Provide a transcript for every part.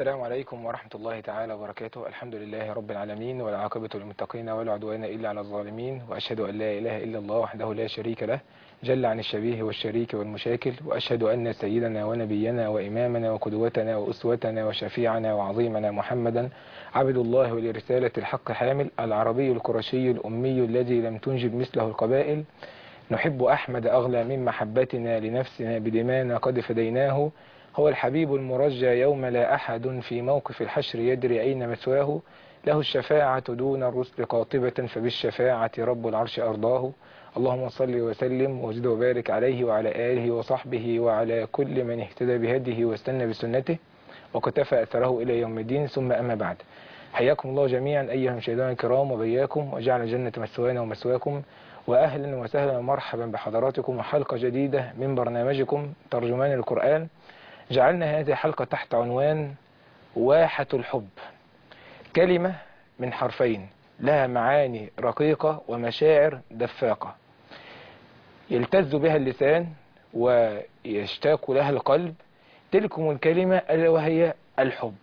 السلام عليكم ورحمة الله تعالى وبركاته. الحمد لله رب العالمين، والعاقبة للمتقين ولا عدوان إلا على الظالمين، وأشهد أن لا إله إلا الله وحده لا شريك له جل عن الشبيه والشريك والمشاكل، وأشهد أن سيدنا ونبينا وإمامنا وقدوتنا وأسوتنا وشفيعنا وعظيمنا محمدا عبد الله ولرسالة الحق حامل، العربي القرشي الأمي الذي لم تنجب مثله القبائل. نحب أحمد أغلى من محبتنا لنفسنا بدمانا قد فديناه. هو الحبيب المرجى يوم لا أحد في موقف الحشر يدري أين مثواه. له الشفاعة دون الرسل قاطبة، فبالشفاعة رب العرش أرضاه. اللهم صل وسلم وزد وبارك عليه وعلى آله وصحبه وعلى كل من اهتدى بهديه واستنى بسنته وقتفى أثره إلى يوم الدين، ثم أما بعد. حياكم الله جميعا أيها المشاهدون الكرام، وبياكم وجعل الجنة مثوانا ومثواكم، وأهلا وسهلا ومرحبا بحضراتكم وحلقة جديدة من برنامجكم ترجمان القرآن. جعلنا هذه الحلقة تحت عنوان واحة الحب، كلمة من حرفين لها معاني رقيقة ومشاعر دفاقة، يلتز بها اللسان ويشتاق لها القلب. تلكم الكلمة ألا وهي الحب.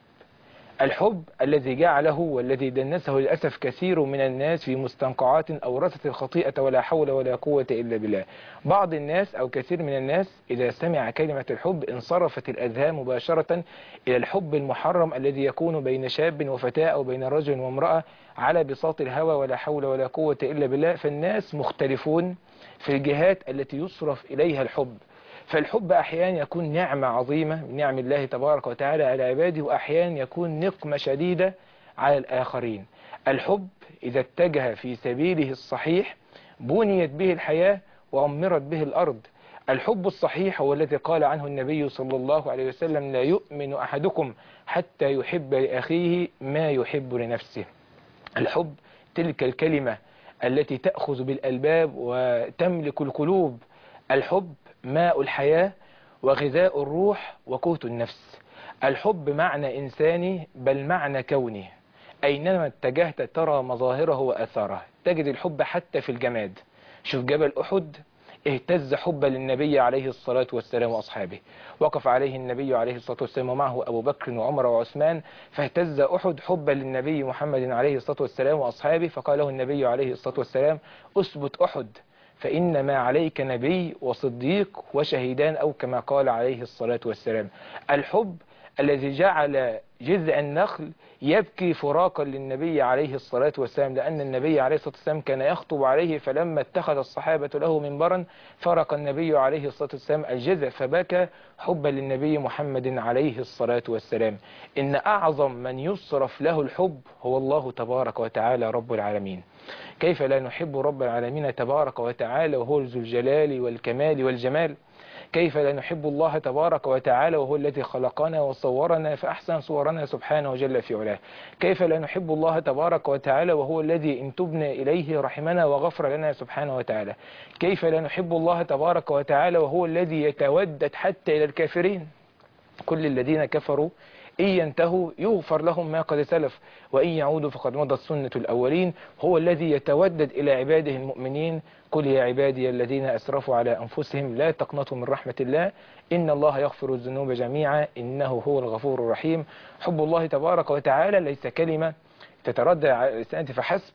الحب الذي جعله والذي دنسه للأسف كثير من الناس في مستنقعات أورثت الخطيئة ولا حول ولا قوة إلا بالله. بعض الناس أو كثير من الناس إذا سمع كلمة الحب انصرفت الأذهان مباشرة إلى الحب المحرم الذي يكون بين شاب وفتاة أو بين رجل وامرأة على بساط الهوى ولا حول ولا قوة إلا بالله. فالناس مختلفون في الجهات التي يصرف إليها الحب. فالحب أحيانا يكون نعمة عظيمة من نعم الله تبارك وتعالى على عباده، وأحيانا يكون نقمة شديدة على الآخرين. الحب إذا اتجه في سبيله الصحيح بنيت به الحياة وعمرت به الأرض. الحب الصحيح هو الذي قال عنه النبي صلى الله عليه وسلم: لا يؤمن أحدكم حتى يحب لأخيه ما يحب لنفسه. الحب تلك الكلمة التي تأخذ بالألباب وتملك القلوب. الحب ماء الحياة وغذاء الروح وقوت النفس. الحب معنى إنساني بل معنى كوني، أينما اتجهت ترى مظاهره وأثاره. تجد الحب حتى في الجماد. شوف جبل أحد اهتز حبا للنبي عليه الصلاة والسلام وأصحابه، وقف عليه النبي عليه الصلاة والسلام ومعه أبو بكر وعمر وعثمان، فاهتز أحد حبا للنبي محمد عليه الصلاة والسلام وأصحابه، فقال له النبي عليه الصلاة والسلام: أثبت أحد فإنما عليك نبي وصديق وشهيدان، أو كما قال عليه الصلاة والسلام. الحب الذي جعل جذع النخل يبكي فراقا للنبي عليه الصلاة والسلام، لأن النبي عليه الصلاة والسلام كان يخطب عليه، فلما اتخذ الصحابة له منبرا فرق النبي عليه الصلاة والسلام الجذع فبكى حبا للنبي محمد عليه الصلاة والسلام. إن أعظم من يصرف له الحب هو الله تبارك وتعالى رب العالمين. كيف لا نحب رب العالمين تبارك وتعالى وهو ذو الجلال والكمال والجمال؟ كيف لا نحب الله تبارك وتعالى وهو الذي خلقنا وصورنا فأحسن صورنا سبحانه وجل في علاه؟ كيف لا نحب الله تبارك وتعالى وهو الذي إن تبنا إليه رحمنا وغفر لنا سبحانه وتعالى؟ كيف لا نحب الله تبارك وتعالى وهو الذي يتودد حتى إلى الكافرين؟ كل الذين كفروا إن ينتهوا يغفر لهم ما قد سلف، وإن يعودوا فقد مضت سنة الأولين. هو الذي يتودد إلى عباده المؤمنين: قل يا عبادي الذين أسرفوا على أنفسهم لا تقنطوا من رحمة الله إن الله يغفر الذنوب جميعا إنه هو الغفور الرحيم. حب الله تبارك وتعالى ليس كلمة تتردد على اللسان فحسب،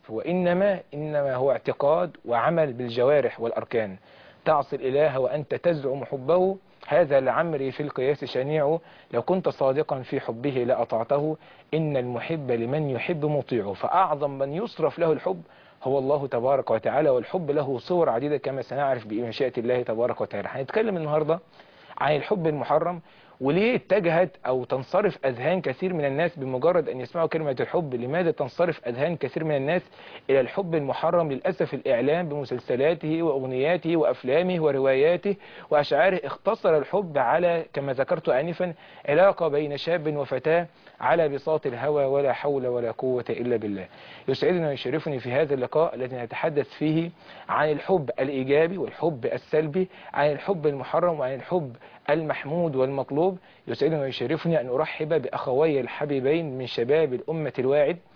وإنما هو اعتقاد وعمل بالجوارح والأركان. تعصي الإله وأنت تزعم حبه، هذا لعمري في القياس شنيع. لو كنت صادقا في حبه لأطعته، إن المحب لمن يحب مطيعه. فأعظم من يصرف له الحب هو الله تبارك وتعالى، والحب له صور عديدة كما سنعرف بمشيئة الله تبارك وتعالى. هنتكلم النهاردة عن الحب المحرم، وليه اتجهت أو تنصرف أذهان كثير من الناس بمجرد أن يسمعوا كلمة الحب. لماذا تنصرف أذهان كثير من الناس إلى الحب المحرم؟ للأسف الإعلام بمسلسلاته وأغنياته وأفلامه ورواياته وأشعاره اختصر الحب على كما ذكرت آنفا علاقة بين شاب وفتاة على بساط الهوى ولا حول ولا قوة إلا بالله. يسعدني ويشرفني في هذا اللقاء الذي نتحدث فيه عن الحب الإيجابي والحب السلبي، عن الحب المحرم وعن الحب المحمود والمطلوب. يسعدني ويشرفني أن أرحب بأخوي الحبيبين من شباب الأمة الواعد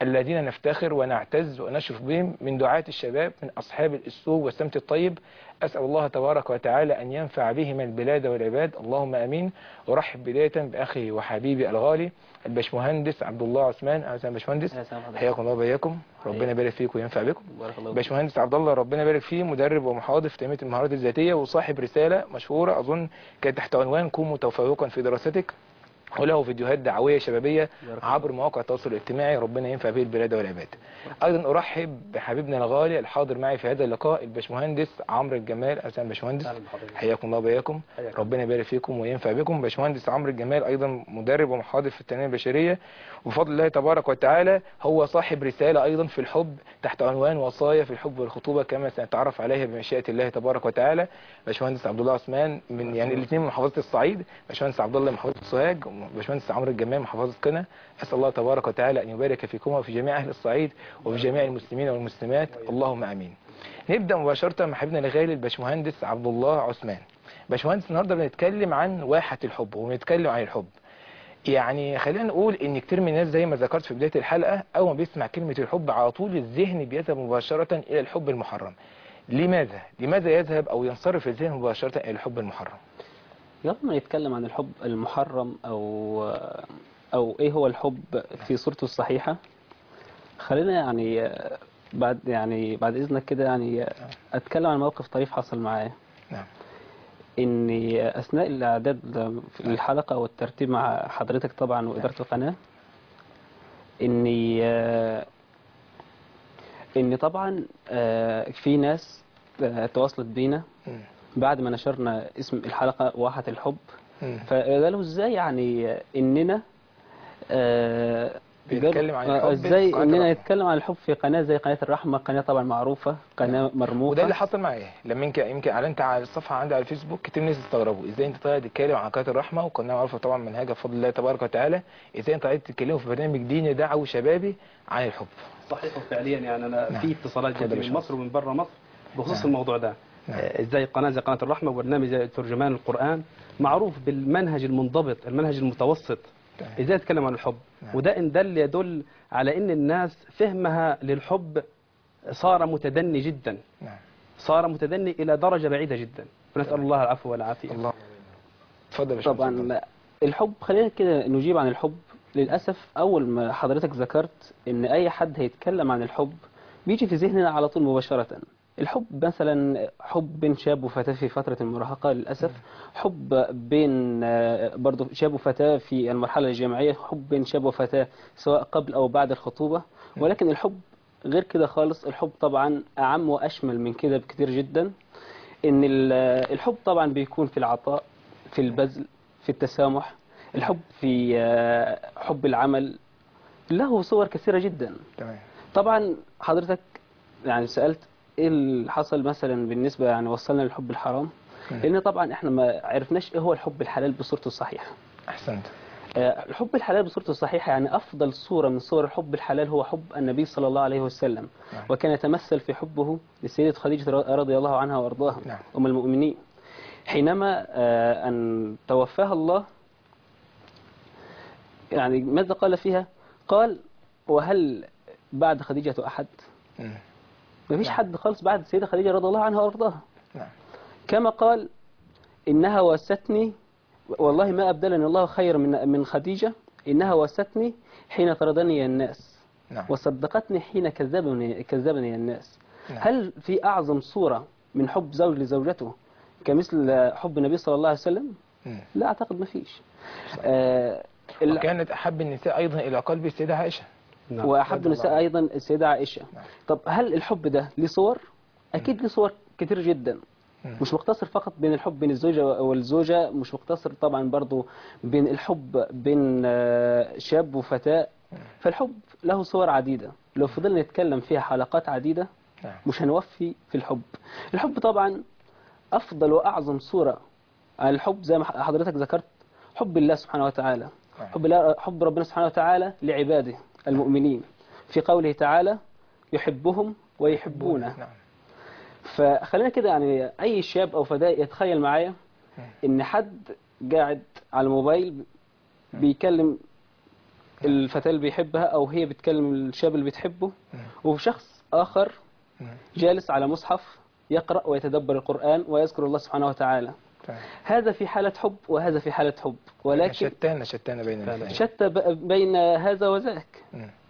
الذين نفتخر ونعتز ونشرف بهم من دعاة الشباب من أصحاب الأسلوب والسمت الطيب. أسأل الله تبارك وتعالى أن ينفع بهم البلاد والعباد، اللهم آمين. أرحب بداية بأخي وحبيبي الغالي الباشمهندس عبد الله عثمان. أهلا وسهلا باشمهندس، حياكم الله وبياكم، ربنا يبارك فيك وينفع بكم. باشمهندس عبد الله ربنا يبارك فيه، مدرب ومحاضر في تنمية المهارات الذاتية وصاحب رسالة مشهورة أظن كانت تحت عنوان كن متفوقا في دراستك، وله فيديوهات دعوية شبابية عبر مواقع التواصل الاجتماعي، ربنا ينفع به البلاد والعباد. أيضا أرحب بحبيبنا الغالي الحاضر معي في هذا اللقاء الباشمهندس عمرو الجمال. أهلا باشمهندس، حياكم الله وبياكم، ربنا يبارك فيكم وينفع بكم. باشمهندس عمرو الجمال أيضا مدرب ومحاضر في التنمية البشرية، وبفضل الله تبارك وتعالى هو صاحب رسالة أيضا في الحب تحت عنوان وصايا في الحب والخطوبة، كما سنتعرف عليها بمشيئة الله تبارك وتعالى. باشمهندس عبد الله عثمان من يعني الاثنين من محافظة الصعيد، باشمهندس عبد الله من محافظة سوهاج، باشمهندس عمرو الجمال محافظة قنا. أسأل الله تبارك وتعالى أن يبارك فيكم وفي جميع أهل الصعيد وفي جميع المسلمين والمسلمات، اللهم آمين. نبدأ مباشرة مع حبيبنا الغالي الباشمهندس عبد الله عثمان. باشمهندس النهارده بنتكلم عن واحة الحب وبنتكلم عن الحب. يعني خلينا نقول ان كتير من الناس زي ما ذكرت في بداية الحلقة اول ما بيسمع كلمة الحب على طول الذهن بيذهب مباشرة الى الحب المحرم. لماذا يذهب او ينصرف الذهن مباشرة الى الحب المحرم؟ قبل ما نتكلم عن الحب المحرم او ايه هو الحب في صورته الصحيحة، خلينا بعد اذنك كده اتكلم عن موقف طريف حصل معايا. نعم. اني اثناء الاعداد للحلقة والترتيب مع حضرتك طبعا وادارة القناة، اني طبعا في ناس تواصلت بينا بعد ما نشرنا اسم الحلقة واحة الحب، فقالوا ازاي اننا بيتكلم عن الحب ازاي اننا نتكلم عن الحب في قناة زي قناة الرحمة، قناة طبعا معروفة، قناة مرموقة. وده اللي حصل معايا لما يمكن اعلنت على الصفحة عندي على الفيسبوك، كتير ناس استغربوا ازاي انت طالع تتكلم عن قناة الرحمة وقناة معروفة طبعا منهجها بفضل الله تبارك وتعالى، ازاي انت طالع تتكلموا في برنامج ديني دعوي شبابي عن الحب. صحيح وفعليا انا في اتصالات جت من مصر ومن بره مصر بخصوص الموضوع ده. ازاي قناة زي قناة الرحمة وبرنامج زي ترجمان القرآن معروف بالمنهج المنضبط المنهج المتوسط، ازاي يتكلم عن الحب. وده ان دل يدل على ان الناس فهمها للحب صار متدني جدا، صار متدني الى درجة بعيدة جدا، فنسأل الله العفو والعافية. الله. اتفضل. طبعا الحب، خلينا كده نجيب عن الحب. للأسف أول ما حضرتك ذكرت إن أي حد هيتكلم عن الحب بيجي في ذهننا على طول مباشرة الحب، مثلا حب بين شاب وفتاة في فترة المراهقة، للأسف حب بين برضو شاب وفتاة في المرحلة الجامعية، حب بين شاب وفتاة سواء قبل أو بعد الخطوبة. ولكن الحب غير كده خالص، الحب طبعا أعم وأشمل من كده بكتير جدا. إن الحب طبعا بيكون في العطاء، في البذل، في التسامح. الحب في حب العمل له صور كثيرة جدا. طبعا حضرتك سألت ايه اللي حصل مثلا بالنسبة وصلنا للحب الحرام، لان طبعا احنا ما عرفناش ايه هو الحب الحلال بصورته الصحيحة. احسنت. الحب الحلال بصورته الصحيحة افضل صورة من صور الحب الحلال هو حب النبي صلى الله عليه وسلم. وكان يتمثل في حبه للسيدة خديجة رضي الله عنها وارضاها ام المؤمنين، حينما ان توفاها الله. ماذا قال فيها؟ قال: وهل بعد خديجة أحد؟ ما فيش حد خالص بعد السيدة خديجة رضي الله عنها وارضاها. كما قال: إنها وستني، والله ما أبدلني الله خير من خديجة، إنها وستني حين طردني الناس وصدقتني حين كذبني الناس. هل في أعظم صورة من حب زوج لزوجته كمثل حب النبي صلى الله عليه وسلم؟ لا أعتقد، ما فيش. وكانت أحب النساء أيضا إلى قلب السيدة عائشة. وأحب النساء أيضا السيدة عائشة. طب هل الحب ده ليه صور؟ أكيد ليه صور كتير جدا، مش مقتصر فقط بين الحب بين الزوجة والزوجة، مش مقتصر طبعا برضو بين الحب بين شاب وفتاة. فالحب له صور عديدة، لو فضلنا نتكلم فيها حلقات عديدة مش هنوفي في الحب. الحب طبعا أفضل وأعظم صورة على الحب زي ما حضرتك ذكرت حب الله سبحانه وتعالى، حب ربنا سبحانه وتعالى لعباده المؤمنين في قوله تعالى: يحبهم ويحبونه. فخلينا كده أي شاب أو فتاة يتخيل معايا إن حد قاعد على الموبايل بيكلم الفتاة اللي بيحبها أو هي بتكلم الشاب اللي بتحبه، وفي شخص آخر جالس على مصحف يقرأ ويتدبر القرآن ويذكر الله سبحانه وتعالى. هذا في حالة حب وهذا في حالة حب، ولكن شتان بين الاثنين، شتى بين هذا وذاك.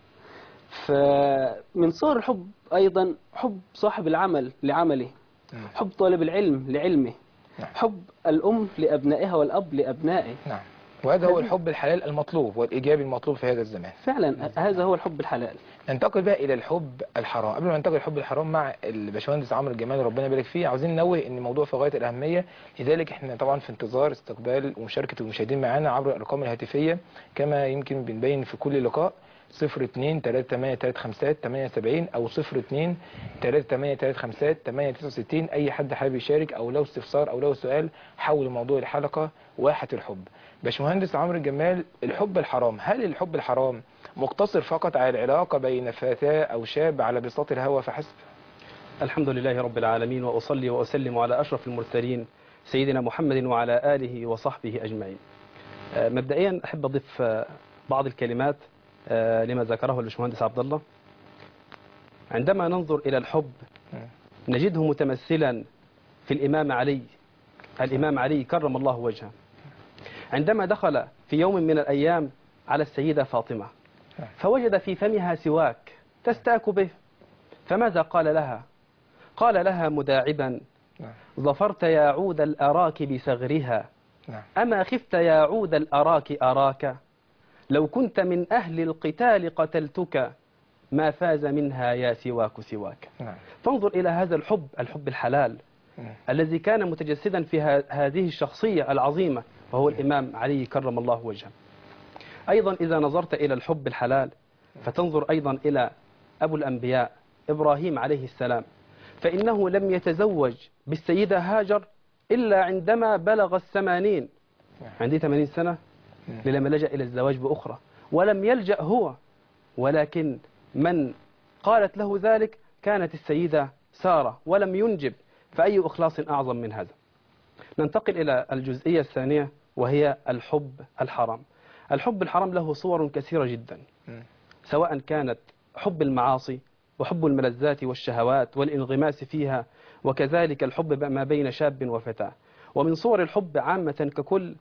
فمن صور الحب أيضا حب صاحب العمل لعمله، حب طالب العلم لعلمه، حب الأم لأبنائها والأب لأبنائه. نعم، وهذا هو الحب الحلال المطلوب والإيجابي المطلوب في هذا الزمان. فعلا هذا هو الحب الحلال. ننتقل بقى إلى الحب الحرام. قبل ما ننتقل للحب الحرام مع الباشمهندس عمرو الجمال ربنا يبارك فيه، عاوزين ننوه إن الموضوع في غاية الأهمية، لذلك إحنا طبعا في انتظار استقبال ومشاركة المشاهدين معنا عبر الأرقام الهاتفية كما يمكن بنبين في كل لقاء 02-383-58-78 أو 02-383-58-69. أي حد حابب يشارك أو لو استفسار أو لو سؤال حول موضوع الحلقة واحة الحب. باشمهندس عمرو الجمال، الحب الحرام، هل الحب الحرام مقتصر فقط على العلاقة بين فتاة أو شاب على بساط الهوى فحسب؟ الحمد لله رب العالمين، وأصلي وأسلم على أشرف المرسلين سيدنا محمد وعلى آله وصحبه أجمعين. مبدئيا أحب أضيف بعض الكلمات لما ذكره الباشمهندس عبد الله. عندما ننظر إلى الحب نجده متمثلا في الإمام علي كرم الله وجهه، عندما دخل في يوم من الأيام على السيدة فاطمة فوجد في فمها سواك تستاك به، فماذا قال لها؟ قال لها مداعبا: ظفرت يا عود الأراك بثغرها، أما خفت يا عود الأراك أراك، لو كنت من أهل القتال قتلتك، ما فاز منها يا سواك سواك. فانظر إلى هذا الحب الحلال الذي كان متجسدا في هذه الشخصية العظيمة وهو الإمام علي كرم الله وجهه. أيضا إذا نظرت إلى الحب الحلال فتنظر أيضا إلى أبو الأنبياء إبراهيم عليه السلام، فإنه لم يتزوج بالسيدة هاجر إلا عندما بلغ 80، عندي 80 سنة لما لجأ إلى الزواج بأخرى، ولم يلجأ هو، ولكن من قالت له ذلك كانت السيدة سارة، ولم ينجب، فأي إخلاص أعظم من هذا. ننتقل إلى الجزئية الثانية وهي الحب الحرام. الحب الحرام له صور كثيرة جدا، سواء كانت حب المعاصي وحب الملذات والشهوات والانغماس فيها، وكذلك الحب ما بين شاب وفتاة. ومن صور الحب عامة ككل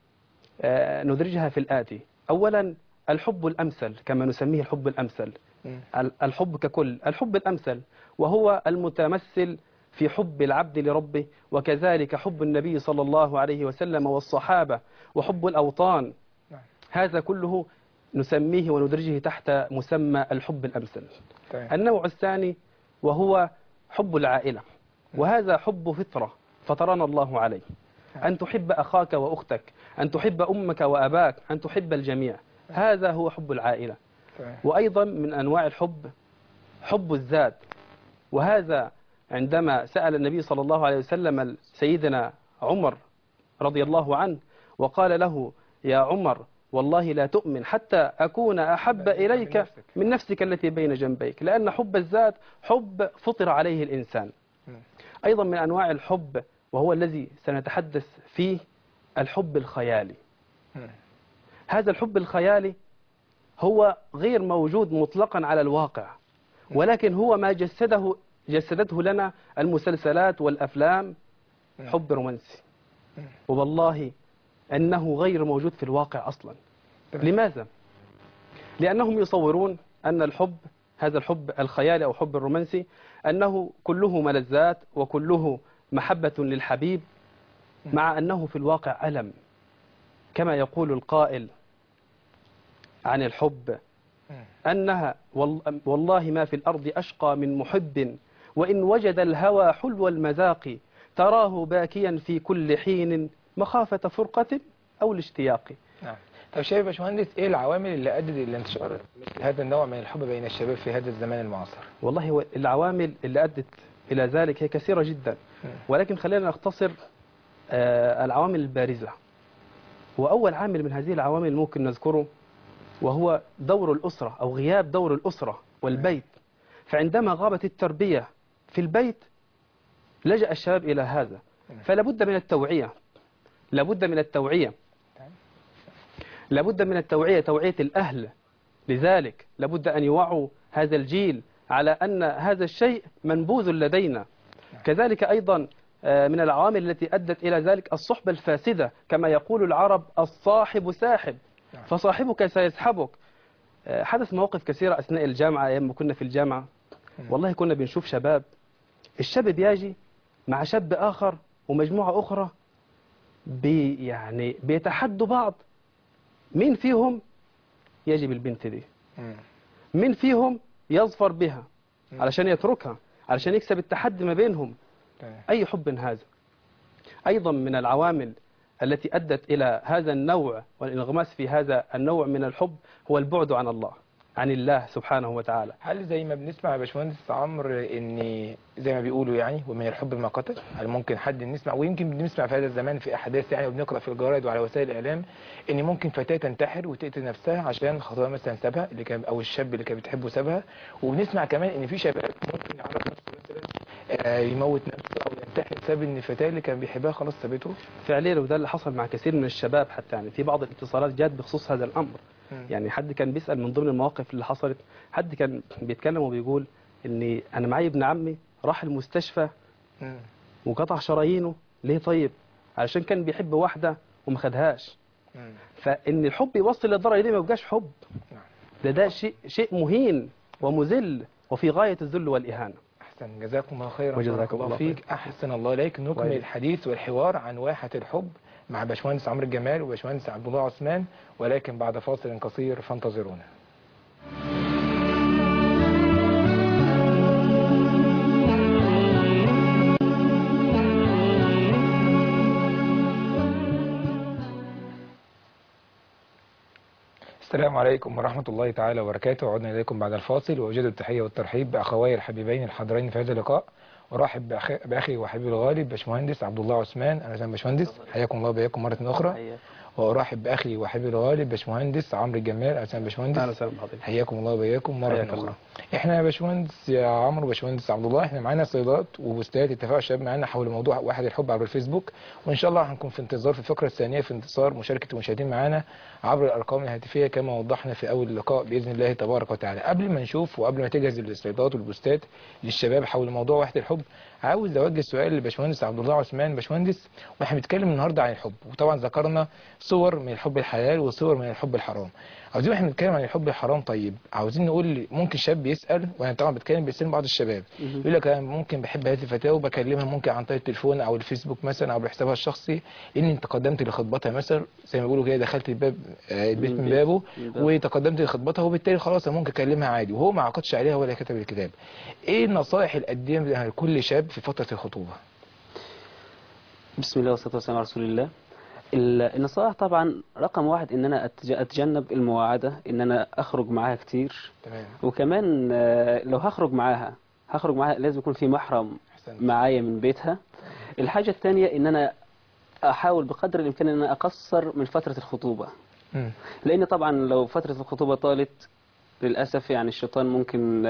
ندرجها في الآتي: أولا الحب الأمثل، كما نسميه الحب الأمثل، الحب ككل، الحب الأمثل وهو المتمثل في حب العبد لربه، وكذلك حب النبي صلى الله عليه وسلم والصحابة، وحب الأوطان. هذا كله نسميه وندرجه تحت مسمى الحب الأمثل. النوع الثاني وهو حب العائلة، وهذا حب فطرة فطرنا الله عليه، أن تحب أخاك وأختك، أن تحب أمك وأباك، أن تحب الجميع، هذا هو حب العائلة. وأيضا من أنواع الحب حب الذات، وهذا عندما سأل النبي صلى الله عليه وسلم سيدنا عمر رضي الله عنه وقال له: يا عمر والله لا تؤمن حتى أكون أحب إليك من نفسك التي بين جنبيك، لأن حب الذات حب فطر عليه الإنسان. أيضا من أنواع الحب وهو الذي سنتحدث فيه الحب الخيالي. هذا الحب الخيالي هو غير موجود مطلقا على الواقع، ولكن هو ما جسدته لنا المسلسلات والأفلام، حب رومانسي، والله أنه غير موجود في الواقع أصلا. لماذا؟ لأنهم يصورون أن الحب، هذا الحب الخيالي أو حب الرومانسي، أنه كله ملذات وكله محبة للحبيب، مع أنه في الواقع ألم، كما يقول القائل عن الحب: أنها والله ما في الأرض أشقى من محب، وإن وجد الهوى حلو المذاق، تراه باكيا في كل حين مخافة فرقة أو الاشتياق. نعم. طب شايف يا باشمهندس ايه العوامل اللي ادت الى انتشار هذا النوع من الحب بين الشباب في هذا الزمان المعاصر؟ والله هو العوامل اللي ادت الى ذلك هي كثيرة جدا، ولكن خلينا نختصر العوامل البارزة. وأول عامل من هذه العوامل ممكن نذكره وهو دور الأسرة أو غياب دور الأسرة والبيت. فعندما غابت التربية في البيت لجأ الشباب إلى هذا، فلا بد من التوعية، لابد من التوعية، توعية الأهل لذلك لابد أن يوعوا هذا الجيل على أن هذا الشيء منبوذ لدينا. كذلك أيضا من العوامل التي أدت إلى ذلك الصحبة الفاسدة، كما يقول العرب الصاحب ساحب، فصاحبك سيسحبك. حدث مواقف كثيرة أثناء الجامعة، أيام ما كنا في الجامعة والله كنا بنشوف شباب، الشاب بيجي مع شاب آخر ومجموعة أخرى يعني بيتحدوا بعض مين فيهم يجي بالبنت دي، مين فيهم يظفر بها علشان يتركها، علشان يكسب التحدي ما بينهم. أي حب هذا؟ أيضا من العوامل التي أدت إلى هذا النوع والانغماس في هذا النوع من الحب هو البعد عن الله، عن الله سبحانه وتعالى. هل زي ما بنسمع يا باشمهندس عمرو ان زي ما بيقولوا يعني ومن الحب ما قتل، هل ممكن حد نسمع، ويمكن بنسمع في هذا الزمان في احداث يعني وبنقرا في الجرايد وعلى وسائل الاعلام ان ممكن فتاه تنتحر وتقتل نفسها عشان خطيبها مثلا سابها اللي كان، او الشاب اللي كانت بتحبه سابها، وبنسمع كمان ان في شباب ممكن يعرف نفسه مثلا يموت نفسه او ينتحر بسبب ان الفتاه اللي كان بيحبها خلاص سابته. فعليا وده اللي حصل مع كثير من الشباب، حتى يعني في بعض الاتصالات جات بخصوص هذا الامر. يعني حد كان بيسأل من ضمن المواقف اللي حصلت، حد كان بيتكلم وبيقول إني أنا معي ابن عمي راح المستشفى وقطع شرايينه. ليه طيب؟ علشان كان بيحب واحدة وما خدهاش. فإن الحب يوصل للدرجة دي ما يبقاش حب، ده شيء مهين ومذل وفي غاية الذل والإهانة. أحسن، جزاكم الله خيرا. وجزاك الله فيك. أحسن الله إليك. نكمل الحديث والحوار عن واحة الحب مع باشمهندس عمرو الجمال وباشمهندس عبد الله عثمان، ولكن بعد فاصل قصير فانتظرونا. السلام عليكم ورحمة الله تعالى وبركاته. عدنا إليكم بعد الفاصل، وأجد التحية والترحيب بأخوي الحبيبين الحاضرين في هذا اللقاء. أرحب بأخي وحبيبي الغالي باشمهندس عبد الله عثمان. أهلا وسهلا باشمهندس، حياكم الله وبياكم مرة أخرى. وأرحب بأخي وحبيبي الغالي باشمهندس عمرو الجمال. أهلا وسهلا باشمهندس. أهلا وسهلا بحضرتك، حياكم الله وبياكم مرة أخرى. إحنا يا باشمهندس يا عمرو وباشمهندس عبد الله، إحنا معانا صيدات وبوستات اتفقوا الشباب معانا حول موضوع واحد الحب عبر الفيسبوك، وإن شاء الله هنكون في انتظار في الفقرة الثانية في انتصار مشاركة المشاهدين معانا عبر الأرقام الهاتفية كما وضحنا في أول اللقاء بإذن الله تبارك وتعالى. قبل ما نشوف وقبل ما تجهز الصيدات والبوستات للشباب حول موضوع واحد الحب، عاوز أوجه سؤال لباشمهندس عبد الله عثمان. باشمهندس، واحنا بنتكلم النهارده عن الحب، وطبعا ذكرنا صور من الحب الحلال وصور من الحب الحرام. عاوزين واحنا بنتكلم عن الحب الحرام، طيب عاوزين نقول ممكن شاب يسأل، وانا طبعا بتكلم بسن بعض الشباب، يقول لك انا ممكن بحب هذه الفتاه وبكلمها ممكن عن طريق التليفون او الفيسبوك مثلا او بحسابها الشخصي، ان انت تقدمت لخطبتها مثلا زي ما بيقولوا كده، دخلت البيت من بابه وتقدمت لخطبتها، وبالتالي خلاص انا ممكن اكلمها عادي وهو ما عقدش عليها ولا كتب الكتاب. ايه النصائح اللي قدمها لكل شاب في فتره الخطوبه؟ بسم الله والصلاه والسلام على رسول الله. النصائح طبعا رقم واحد ان انا اتجنب المواعده، ان انا اخرج معاها كتير. تمام. وكمان لو هخرج معاها لازم يكون في محرم معايا من بيتها. الحاجه الثانيه ان انا احاول بقدر الامكان ان انا اقصر من فتره الخطوبه، لان طبعا لو فتره الخطوبه طالت للاسف يعني الشيطان ممكن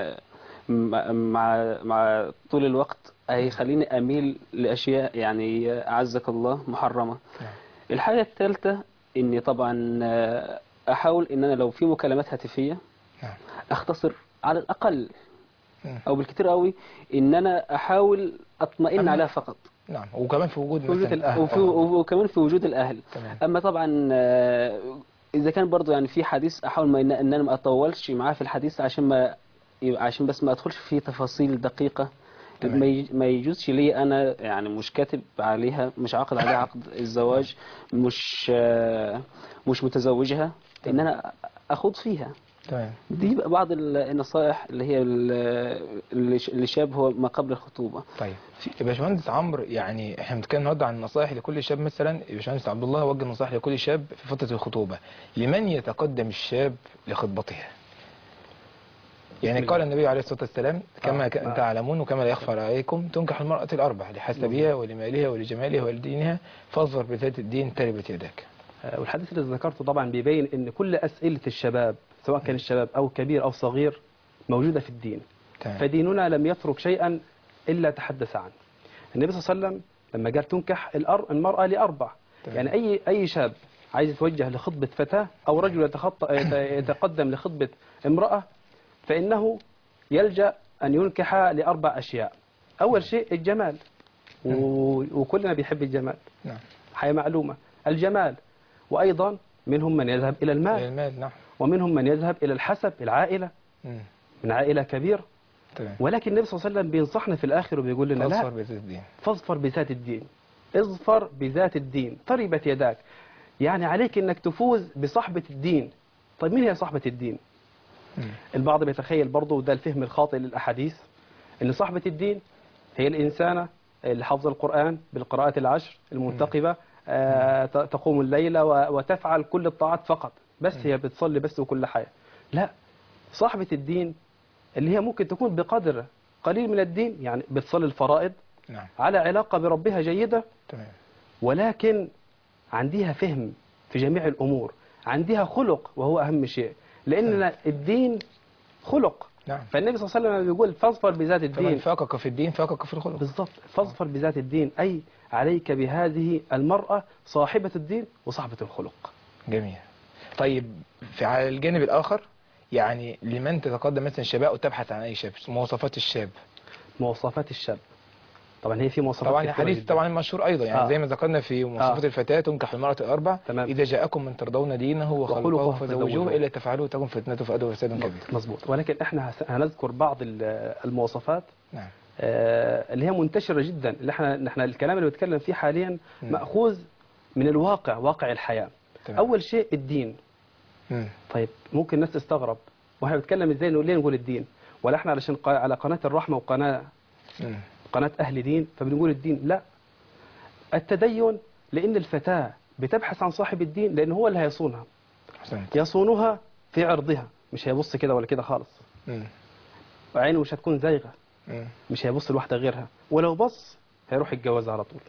مع طول الوقت هيخليني اميل لاشياء يعني اعزك الله محرمه. الحاجة الثالثة اني طبعا احاول ان انا لو في مكالمات هاتفية اختصر على الاقل او بالكثير قوي ان انا احاول اطمئن عليها فقط. نعم، وكمان في وجود مثلا الاهل وكمان في وجود الاهل. تمام. اما طبعا اذا كان برضو يعني في حديث احاول ان انا ما اطولش معاه في الحديث عشان بس ما ادخلش في تفاصيل دقيقة. ما يجوزش لي انا يعني مش كاتب عليها، مش عاقد عليها عقد الزواج، مش متزوجها، ان انا اخوض فيها. تمام. دي بقى بعض النصائح اللي هي اللي شاب هو ما قبل الخطوبه. طيب يا باشمهندس عمرو، يعني احنا بنتكلم النهارده عن النصائح لكل شاب. مثلا يا باشمهندس عبد الله وجه نصائح لكل شاب في فتره الخطوبه، لمن يتقدم الشاب لخطبتها؟ يعني قال النبي عليه الصلاة والسلام كما تعلمون وكما لا يخفى عليكم تنكح المرأة الأربع لحسبها ولمالها ولجمالها ولدينها فاظفر بذات الدين تربت يداك. والحديث اللي ذكرته طبعا بيبين ان كل أسئلة الشباب سواء كان الشباب أو كبير أو صغير موجودة في الدين. فديننا لم يترك شيئا إلا تحدث عنه. النبي صلى الله عليه وسلم لما قال تنكح المرأة لأربع، يعني أي شاب عايز يتوجه لخطبة فتاة أو رجل يتقدم لخطبة امرأة، فإنه يلجأ أن ينكح ل4 أشياء. أول شيء الجمال، وكلنا بيحب الجمال، نعم. حياة معلومة الجمال. وأيضا منهم من يذهب إلى المال، نعم. ومنهم من يذهب إلى الحسب، العائلة، من عائلة كبيرة. تمام. ولكن النبي صلى الله عليه وسلم بينصحنا في الآخر وبيقول لنا لا، فاظفر بذات الدين، فاظفر بذات الدين، اظفر بذات الدين تربت يداك. يعني عليك انك تفوز بصحبة الدين. طيب مين هي صحبة الدين؟ البعض بيتخيل برضه، وده الفهم الخاطئ للأحاديث، ان صحبة الدين هي الإنسانة اللي حافظة القرآن بالقراءات العشر المنتقبة، تقوم الليل وتفعل كل الطاعات فقط، بس هي بتصلي بس وكل حاجة. لا، صاحبة الدين اللي هي ممكن تكون بقدر قليل من الدين، يعني بتصلي الفرائض، نعم. على علاقة بربها جيدة، تمام. ولكن عندها فهم في جميع الأمور، عندها خلق وهو أهم شيء، لأن الدين خلق. نعم. فالنبي صلى الله عليه وسلم بيقول فاظفر بذات الدين. فمن فاقك في الدين فاقك في الخلق. بالضبط، فاظفر بذات الدين، أي عليك بهذه المرأة صاحبة الدين وصاحبة الخلق. جميل. طيب على الجانب الآخر، يعني لمن تتقدم مثلا شباب وتبحث عن أي شاب، مواصفات الشاب. مواصفات الشاب طبعا هي في مواصفات طبعا كثيرة الحديث جداً. طبعا مشهور أيضا، يعني زي ما ذكرنا في مواصفات الفتاة تنكح المرأة الأربع. تمام. إذا جاءكم من ترضون دينه وخلقه فزوجوه، إلا تفعلوه تكن فتنة في الأرض وفساد كبير. مظبوط. ولكن احنا هنذكر بعض المواصفات نعم. اللي هي منتشرة جدا، اللي احنا الكلام اللي بنتكلم فيه حاليا مأخوذ من الواقع، واقع الحياة. تمام. أول شيء الدين. طيب ممكن الناس تستغرب، واحنا بنتكلم ازاي ليه نقول الدين؟ ولا احنا علشان على قناة الرحمة وقناة أهل دين فبنقول الدين؟ لا، التدين، لأن الفتاة بتبحث عن صاحب الدين، لأن هو اللي هيصونها. يصونها في عرضها، مش هيبص كده ولا كده خالص. وعينه مش هتكون زايغة، مش هيبص لواحدة غيرها، ولو بص هيروح يتجوز على طول.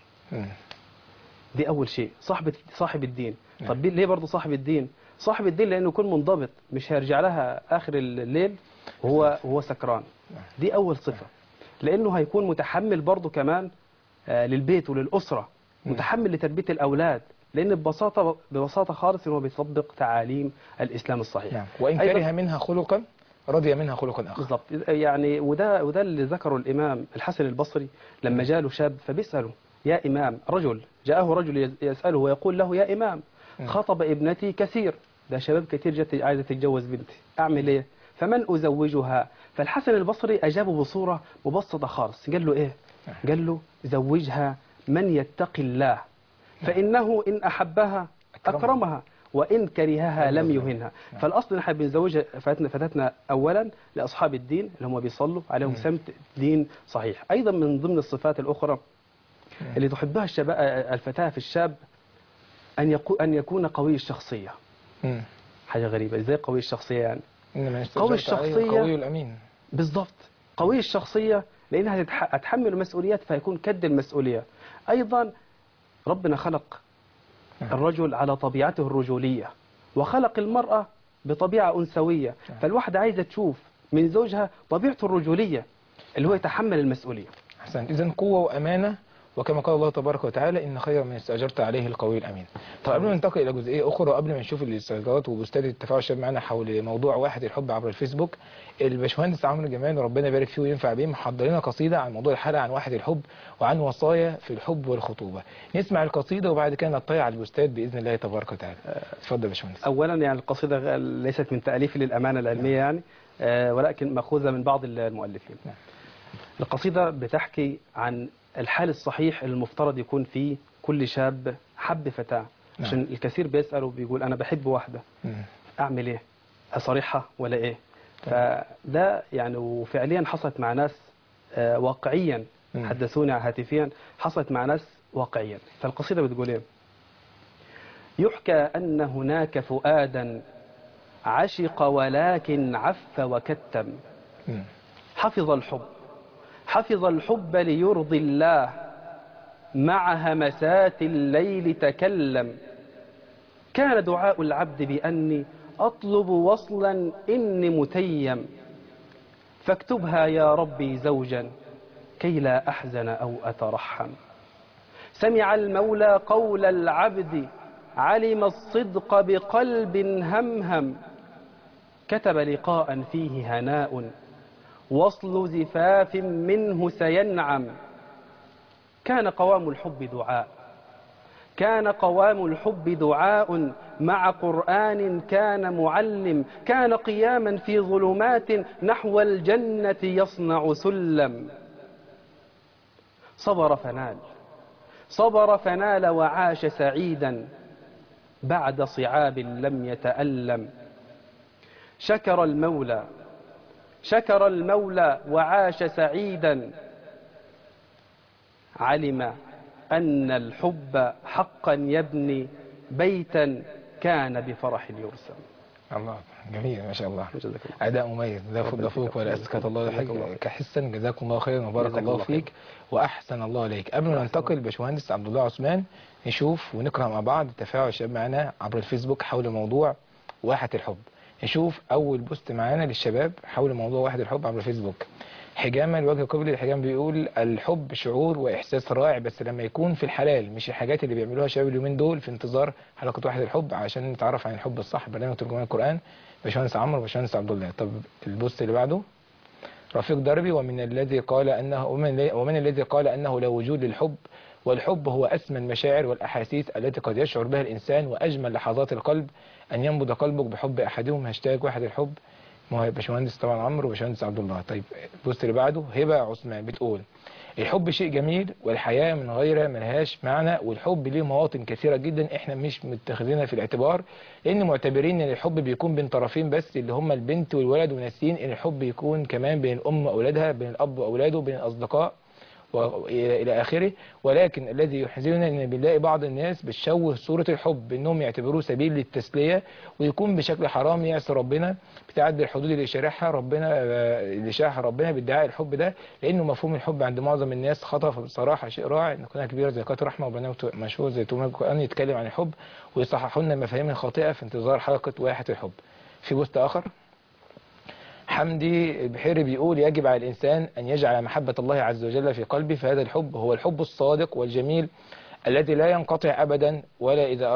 دي أول شيء، صاحب الدين. طب ليه برضه صاحب الدين؟ صاحب الدين لأنه يكون منضبط، مش هيرجع لها آخر الليل وهو سكران. دي أول صفة، لأنه هيكون متحمل برضه كمان للبيت وللأسرة، متحمل لتربية الأولاد، لأن ببساطة خالص إنه بيطبق تعاليم الإسلام الصحيح. نعم. وإن كره منها خلقا رضي منها خلقا آخر. بالضبط. يعني وده اللي ذكره الإمام الحسن البصري لما جاء له شاب فبيسأله: يا إمام، جاءه رجل يسأله ويقول له: يا إمام، خطب ابنتي كثير، ده شباب كثير جت عايزة تتجوز بنتي، أعمل إيه؟ فمن أزوجها؟ فالحسن البصري أجابه بصورة مبسطة خالص، قال له إيه؟ قال له: زوجها من يتقي الله، فإنه إن أحبها أكرمها، وإن كرهها لم يهنها. فالأصل نحن بنزوج فتاتنا أولا لأصحاب الدين اللي هم بيصلوا عليهم سمت دين صحيح. أيضا من ضمن الصفات الأخرى اللي تحبها الفتاة في الشاب أن يكون قوي الشخصية. حاجة غريبة، إزاي قوي الشخصية يعني؟ قوي الشخصية، قوي الأمين. بالضبط، قوي الشخصية، لأنها هتحمل مسؤوليات فيكون كد المسؤولية. أيضا ربنا خلق الرجل على طبيعته الرجولية، وخلق المرأة بطبيعة أنثوية، فالواحدة عايزة تشوف من زوجها طبيعته الرجولية اللي هو يتحمل المسؤولية. أحسن. إذن قوة وأمانة، وكما قال الله تبارك وتعالى: إن خير من استأجرت عليه القوي الأمين. طب قبل ما ننتقل إلى جزئية أخرى، وقبل ما نشوف الاستفسارات وبوستات التفاعل الشباب معنا حول موضوع واحد الحب عبر الفيسبوك، الباشمهندس عمرو جمال وربنا يبارك فيه وينفع بيه محضر لنا قصيدة عن موضوع الحلقة، عن واحد الحب وعن وصايا في الحب والخطوبة. نسمع القصيدة وبعد كده نطلع على البوستات بإذن الله تبارك وتعالى. اتفضل يا باشمهندس. أولا يعني القصيدة ليست من تأليفي للأمانة العلمية يعني، ولكن مأخوذة من بعض المؤلفين. القصيدة بتحكي عن الحال الصحيح المفترض يكون فيه كل شاب حب فتاة. عشان الكثير بيسأل وبيقول أنا بحب واحدة، أعمل إيه؟ أصارحها ولا إيه؟ فده يعني وفعليا حصلت مع ناس واقعيا، حدثوني هاتفيا، حصلت مع ناس واقعيا. فالقصيدة بتقول إيه؟ يحكى أن هناك فؤادا عشق ولكن عف وكتم، حفظ الحب ليرضي الله، مع همسات الليل تكلم. كان دعاء العبد بأني أطلب وصلا إني متيم، فاكتبها يا ربي زوجا كي لا أحزن أو أترحم. سمع المولى قول العبد علم الصدق بقلب همهم، كتب لقاء فيه هناء، وصل زفاف منه سينعم. كان قوام الحب دعاء، كان قوام الحب دعاء مع قرآن كان معلم، كان قياما في ظلمات نحو الجنة يصنع سلم. صبر فنال وعاش سعيدا بعد صعاب لم يتألم. شكر المولى وعاش سعيدا، علم أن الحب حقا يبني بيتا كان بفرح يرسم. الله جميل ما شاء الله، أداء مميز. ده فوق ولا أسكت الله لحاجة كحسا. جزاكم الله خيرا وبارك الله فيك وأحسن الله إليك. قبل ما ننتقل باشمهندس عبد الله عثمان، نشوف ونقرأ مع بعض تفاعل الشباب معنا عبر الفيسبوك حول موضوع واحة الحب. نشوف أول بوست معانا للشباب حول موضوع واحة الحب عبر الفيسبوك. حجامة الوجه قبل الحجام بيقول الحب شعور وإحساس رائع، بس لما يكون في الحلال، مش الحاجات اللي بيعملوها الشباب اليومين دول في انتظار حلقة واحة الحب عشان نتعرف عن الحب الصح. برنامج ترجمان القرآن باشمهندس عمرو وباشمهندس عبد الله. طب البوست اللي بعده رفيق دربي، ومن الذي قال أنه لا وجود للحب، والحب هو أسمى المشاعر والأحاسيس التي قد يشعر بها الإنسان، وأجمل لحظات القلب أن ينبض قلبك بحب أحدهم. هاشتاج واحد الحب. باشمهندس طبعا عمرو وباشمهندس عبد الله. طيب البوست اللي بعده هبه عثمان بتقول الحب شيء جميل، والحياه من غيره ملهاش معنى، والحب ليه مواطن كثيره جدا احنا مش متخذينها في الاعتبار، لان معتبرين ان الحب بيكون بين طرفين بس اللي هم البنت والولد، وناسين ان الحب يكون كمان بين الام واولادها، بين الاب واولاده، بين الاصدقاء إلى آخره. ولكن الذي يحزننا أن بنلاقي بعض الناس بتشوه صورة الحب أنهم يعتبروه سبيل للتسلية، ويكون بشكل حرام يعصي ربنا، بتعدي الحدود اللي شارعها ربنا بادعاء الحب ده، لأنه مفهوم الحب عند معظم الناس خطأ. فبصراحة شيء رائع أن قناة كبيرة زي قناة رحمة وبرنامج مشهور زي ترجمان القرآن يتكلم عن الحب ويصححوا لنا المفاهيم الخاطئة في انتظار حلقة واحة الحب. في بوست آخر حمدي البحيري بيقول يجب على الإنسان أن يجعل محبة الله عز وجل في قلبه، فهذا الحب هو الحب الصادق والجميل الذي لا ينقطع أبدا، ولا إذا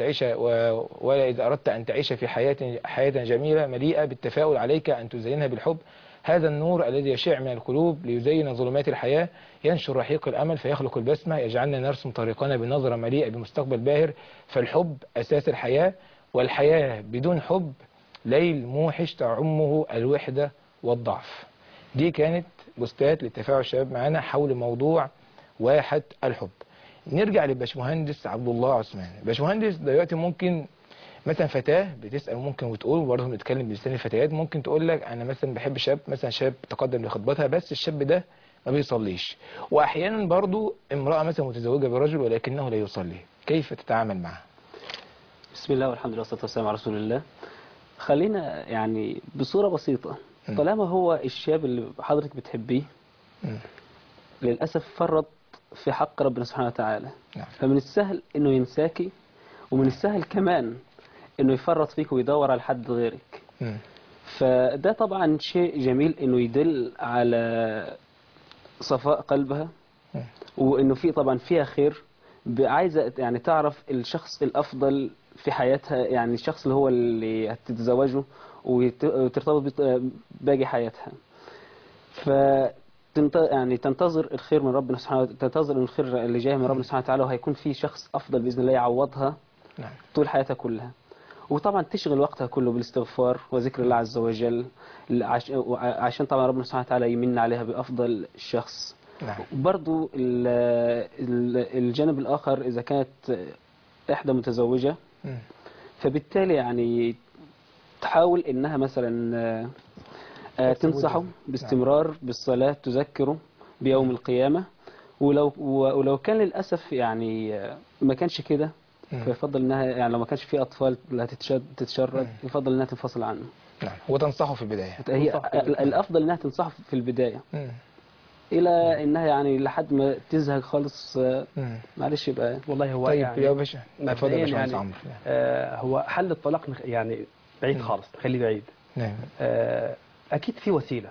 أردت أن تعيش في حياة جميلة مليئة بالتفاؤل عليك أن تزينها بالحب. هذا النور الذي يشع من القلوب ليزين ظلمات الحياة، ينشر رحيق الأمل فيخلق البسمة، يجعلنا نرسم طريقنا بنظرة مليئة بمستقبل باهر. فالحب أساس الحياة، والحياة بدون حب ليل موحش تعمه الوحدة والضعف. دي كانت بوستات لتفاعل الشباب معانا حول موضوع واحة الحب. نرجع لباشمهندس عبد الله عثمان. باشمهندس دلوقتي ممكن مثلا فتاة بتسأل ممكن وتقول، وبرضه بنتكلم بلسان الفتيات، ممكن تقول لك أنا مثلا بحب شاب، مثلا شاب تقدم لخطبتها بس الشاب ده ما بيصليش، وأحيانا برضه امرأة مثلا متزوجة برجل ولكنه لا يصلي، كيف تتعامل معه؟ بسم الله والحمد لله والصلاة والسلام على رسول الله. خلينا يعني بصورة بسيطة، طالما هو الشاب اللي حضرتك بتحبيه للأسف فرط في حق ربنا سبحانه وتعالى، فمن السهل انه ينساكي، ومن السهل كمان انه يفرط فيك ويدور على حد غيرك. فده طبعا شيء جميل انه يدل على صفاء قلبها، وانه في طبعا فيها خير، عايزة يعني تعرف الشخص الافضل في حياتها، يعني الشخص اللي هو اللي هتتزوجه وترتبط باقي حياتها. يعني تنتظر الخير من ربنا سبحانه وتعالى، تنتظر الخير اللي جاي من ربنا سبحانه وتعالى، وهيكون في شخص افضل باذن الله يعوضها طول حياتها كلها. وطبعا تشغل وقتها كله بالاستغفار وذكر الله عز وجل، عشان طبعا ربنا سبحانه وتعالى يمن عليها بافضل شخص. برضو الجانب الاخر اذا كانت احدى متزوجة، فبالتالي يعني تحاول انها مثلا تنصحه باستمرار بالصلاة، تذكره بيوم القيامة، ولو كان للأسف يعني ما كانش كده، فيفضل انها يعني لو ما كانش في اطفال لا تتشرد، يفضل انها تنفصل عنه. نعم، وتنصحه في البداية. هي الافضل انها تنصحه في البداية الى انها يعني لحد ما تزهق خالص، معلش يبقى والله هو طيب يعني يا باشا اتفضل يا باشمهندس يعني هو حل الطلاق يعني بعيد خالص، خليه بعيد. نعم. اكيد في وسيله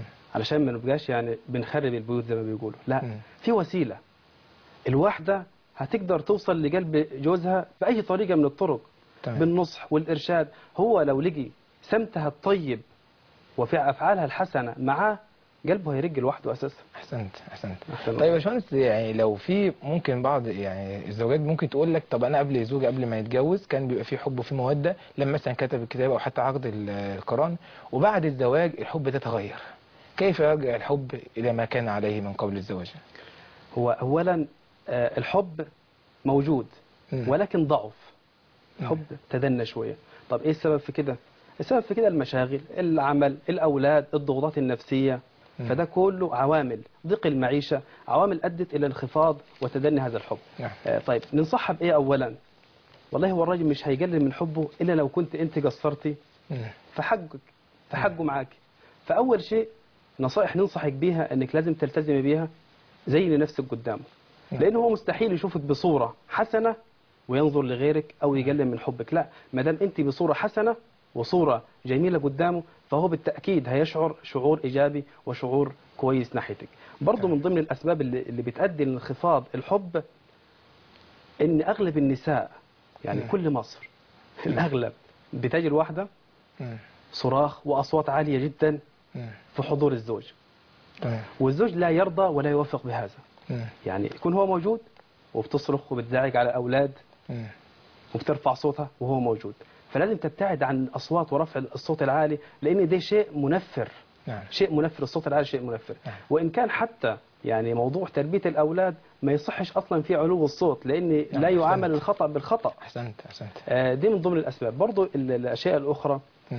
علشان ما نبقاش يعني بنخرب البيوت زي ما بيقولوا، لا في وسيله. الواحده هتقدر توصل لقلب جوزها بأي طريقة من الطرق، تمام. بالنصح والإرشاد. هو لو لقي سمتها الطيب وفي أفعالها الحسنة معاه، قلبه هيرق لوحده أساسا. احسنت احسنت. أحسن. طيب يا باشمهندس، يعني لو في ممكن بعض يعني الزوجات ممكن تقول لك طب انا قبل زوجي قبل ما يتجوز كان بيبقى في حب وفي موده لما مثلا كتب الكتاب او حتى عقد القران، وبعد الزواج الحب ده تغير، كيف يرجع الحب الى ما كان عليه من قبل الزواج؟ هو أولا الحب موجود ولكن ضعف، الحب تدنى شوية. طب إيه السبب في كده؟ السبب في كده المشاغل، العمل، الأولاد، الضغوطات النفسية. فده كله عوامل، ضيق المعيشة، عوامل أدت إلى انخفاض وتدني هذا الحب. طيب ننصحها بإيه أولا؟ والله هو الراجل مش هيقلل من حبه إلا لو كنت أنت قصرتي في حقه معاك. فأول شيء نصائح ننصحك بيها أنك لازم تلتزمي بيها، زي نفسك قدامه، لأنه هو مستحيل يشوفك بصورة حسنة وينظر لغيرك أو يقلل من حبك. لا، ما دام أنت بصورة حسنة وصورة جميلة قدامه، فهو بالتأكيد هيشعر شعور إيجابي وشعور كويس ناحيتك. برضو من ضمن الأسباب اللي بتؤدي لانخفاض الحب إن أغلب النساء، يعني كل مصر الأغلب بتجي الواحدة صراخ وأصوات عالية جدا في حضور الزوج، والزوج لا يرضى ولا يوافق بهذا. يعني يكون هو موجود وبتصرخ وبتزعج على الأولاد وبترفع صوتها وهو موجود. فلازم تبتعد عن أصوات ورفع الصوت العالي، لأن ده شيء منفر. شيء منفر، الصوت العالي شيء منفر. وإن كان حتى يعني موضوع تربية الأولاد ما يصحش أصلا في علو الصوت، لأن لا يعامل الخطأ بالخطأ. أحسنت أحسنت. دي من ضمن الأسباب. برضو الأشياء الأخرى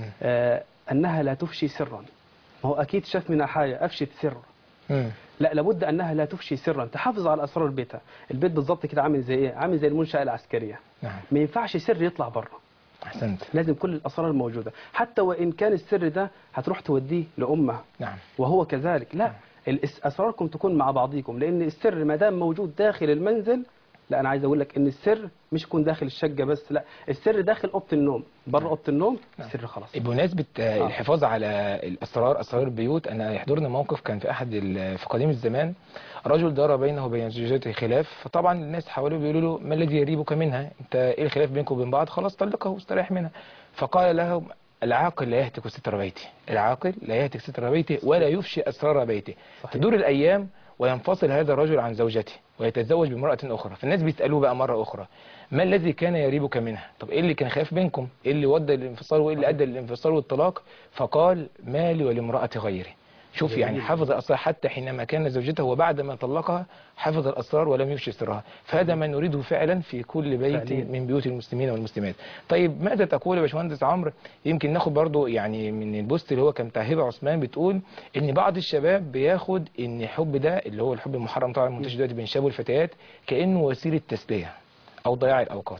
أنها لا تفشي سرا. هو أكيد شاف منها حاجة أفشت سر. لا، لابد أنها لا تفشي سرا، تحافظ على أسرار بيتها. البيت بالضبط كده عامل زي إيه؟ عامل زي المنشأة العسكرية. ما ينفعش سر يطلع بره. أحسنت. لازم كل الأسرار موجودة، حتى وإن كان السر ده هتروح توديه لأمه وهو كذلك. لا، أسراركم تكون مع بعضيكم، لأن السر ما دام موجود داخل المنزل. لا، أنا عايز أقول لك إن السر مش يكون داخل الشقة بس، لا، السر داخل أوضة النوم. بره أوضة النوم السر خلاص. بمناسبة الحفاظ على أسرار البيوت، أنا يحضرني موقف كان في في قديم الزمان، رجل دار بينه وبين زوجته خلاف، فطبعا الناس حواليه بيقولوا له ما الذي يريبك منها؟ أنت إيه الخلاف بينكم وبين بعض؟ خلاص طلقها واستريح منها. فقال له العاقل لا يهتك ستر بيته، العاقل لا يهتك ستر بيته ولا يفشي أسرار بيته. تدور الأيام وينفصل هذا الرجل عن زوجته ويتزوج بامرأة أخرى، فالناس بيسألوه بقى مرة أخرى ما الذي كان يريبك منها؟ طب إيه اللي كان خايف بينكم؟ إيه اللي ودى للانفصال وإيه اللي أدى للانفصال والطلاق؟ فقال مالي ولامرأة غيري. شوف يعني حفظ الأسرار حتى حينما كان زوجته وبعد ما طلقها حفظ الأسرار ولم يفشي سرها. فهذا ما نريده فعلا في كل بيت من بيوت المسلمين والمسلمات. طيب ماذا تقول يا باشمهندس عمرو؟ يمكن ناخد برضو يعني من البوست اللي هو كان بتاع هبة عثمان، بتقول ان بعض الشباب بياخد ان الحب ده اللي هو الحب المحرم طبعا المنتشر دلوقتي بين الشباب والفتيات كأنه وسيلة تسلية او ضياع الأوقات.